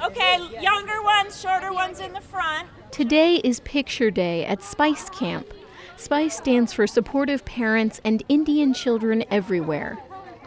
Okay, younger ones, shorter ones in the front. Today is Picture Day at Spice Camp. SPICE stands for Supportive Parents and Indian Children Everywhere.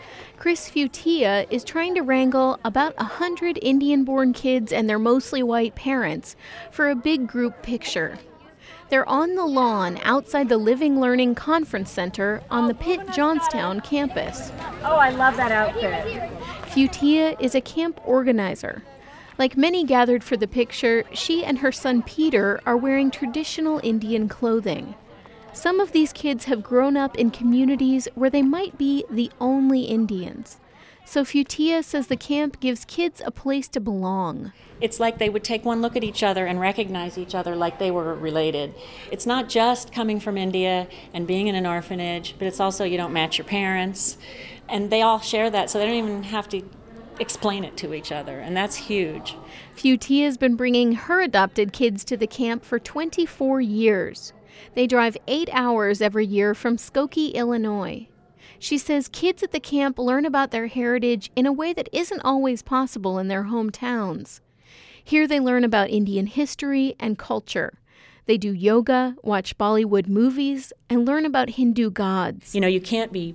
Chris Futia is trying to wrangle about 100 Indian-born kids and their mostly white parents for a big group picture. They're on the lawn outside the Living Learning Conference Center on the Pitt Johnstown campus. Oh, I love that outfit. Futia is a camp organizer. Like many gathered for the picture, she and her son Peter are wearing traditional Indian clothing. Some of these kids have grown up in communities where they might be the only Indians. So Futia says the camp gives kids a place to belong. It's like they would take one look at each other and recognize each other like they were related. It's not just coming from India and being in an orphanage, but it's also you don't match your parents. And they all share that, so they don't even have to explain it to each other, and that's huge. Futia's been bringing her adopted kids to the camp for 24 years. They drive 8 hours every year from Skokie, Illinois. She says kids at the camp learn about their heritage in a way that isn't always possible in their hometowns. Here they learn about Indian history and culture. They do yoga, watch Bollywood movies, and learn about Hindu gods. You know, you can't be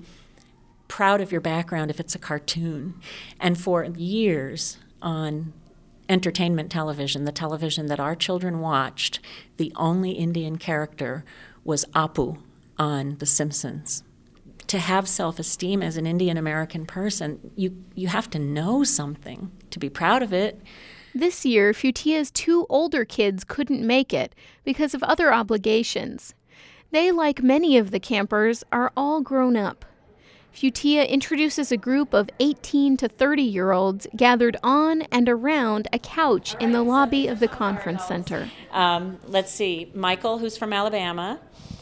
proud of your background if it's a cartoon. And for years on entertainment television, the television that our children watched, the only Indian character was Apu on The Simpsons. To have self-esteem as an Indian American person, you have to know something to be proud of it. This year, Futia's 2 older kids couldn't make it because of other obligations. They, like many of the campers, are all grown up. Futia introduces a group of 18 to 30-year-olds gathered on and around a couch in the lobby of the conference center. Let's see, Michael, who's from Alabama,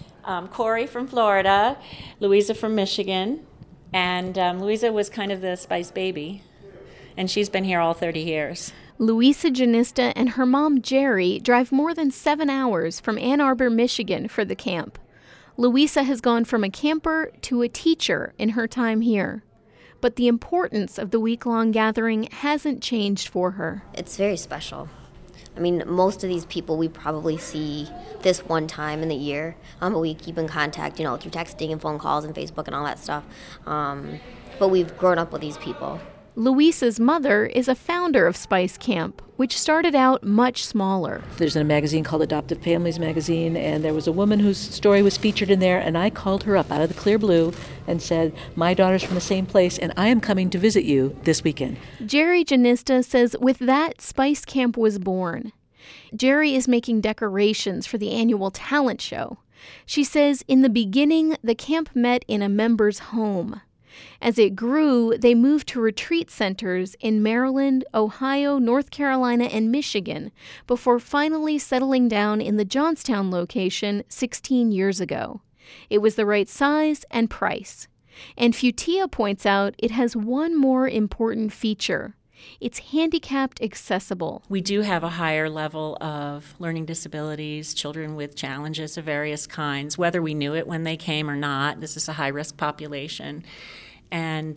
Corey from Florida, Louisa from Michigan, and Louisa was kind of the Spice baby, and she's been here all 30 years. Louisa Janista and her mom, Jerry, drive more than 7 hours from Ann Arbor, Michigan for the camp. Louisa has gone from a camper to a teacher in her time here. But the importance of the week-long gathering hasn't changed for her. It's very special. I mean, most of these people we probably see this one time in the year, but we keep in contact, through texting and phone calls and Facebook and all that stuff. But we've grown up with these people. Louisa's mother is a founder of Spice Camp, which started out much smaller. There's a magazine called Adoptive Families Magazine, and there was a woman whose story was featured in there, and I called her up out of the clear blue and said, my daughter's from the same place, and I am coming to visit you this weekend. Jerry Janista says with that, Spice Camp was born. Jerry is making decorations for the annual talent show. She says in the beginning, the camp met in a member's home. As it grew, they moved to retreat centers in Maryland, Ohio, North Carolina, and Michigan before finally settling down in the Johnstown location 16 years ago. It was the right size and price. And Futia points out it has one more important feature. It's handicapped accessible. We do have a higher level of learning disabilities, children with challenges of various kinds, whether we knew it when they came or not. This is a high-risk population. And,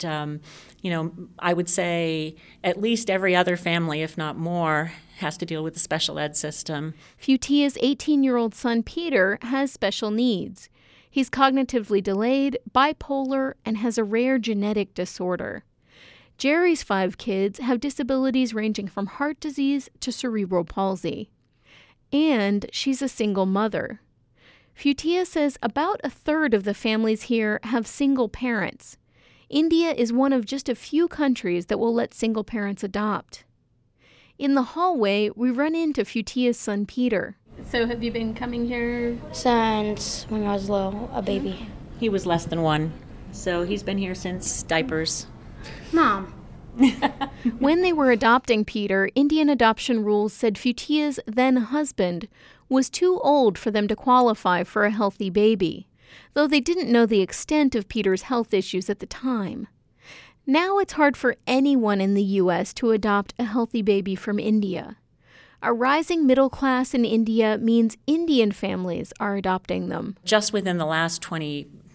I would say at least every other family, if not more, has to deal with the special ed system. Futia's 18-year-old son, Peter, has special needs. He's cognitively delayed, bipolar, and has a rare genetic disorder. Jerry's 5 kids have disabilities ranging from heart disease to cerebral palsy. And she's a single mother. Futia says about a third of the families here have single parents. India is one of just a few countries that will let single parents adopt. In the hallway, we run into Futia's son, Peter. So have you been coming here? Since when I was little, a baby. He was less than 1, so he's been here since diapers. Mom. When they were adopting Peter, Indian adoption rules said Futia's then-husband was too old for them to qualify for a healthy baby, though they didn't know the extent of Peter's health issues at the time. Now it's hard for anyone in the U.S. to adopt a healthy baby from India. A rising middle class in India means Indian families are adopting them. Just within the last 25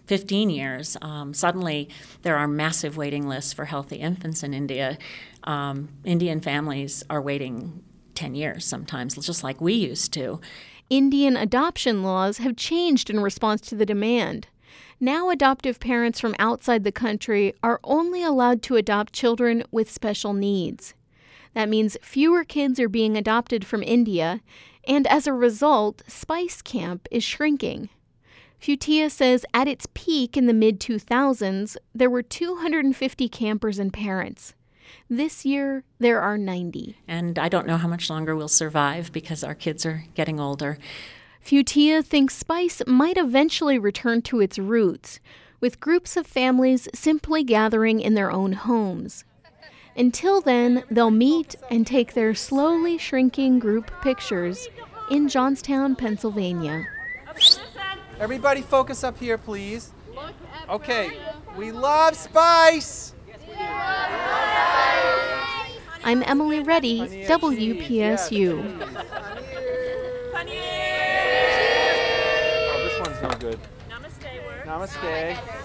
15 years. Suddenly, there are massive waiting lists for healthy infants in India. Indian families are waiting 10 years sometimes, just like we used to. Indian adoption laws have changed in response to the demand. Now adoptive parents from outside the country are only allowed to adopt children with special needs. That means fewer kids are being adopted from India, and as a result, Spice Camp is shrinking. Futia says at its peak in the mid-2000s, there were 250 campers and parents. This year, there are 90. And I don't know how much longer we'll survive because our kids are getting older. Futia thinks Spice might eventually return to its roots, with groups of families simply gathering in their own homes. Until then, they'll meet and take their slowly shrinking group pictures in Johnstown, Pennsylvania. Everybody focus up here, please. Okay, we love Spice! I'm Emily Reddy, WPSU. Oh, this one's no good. Namaste. Namaste.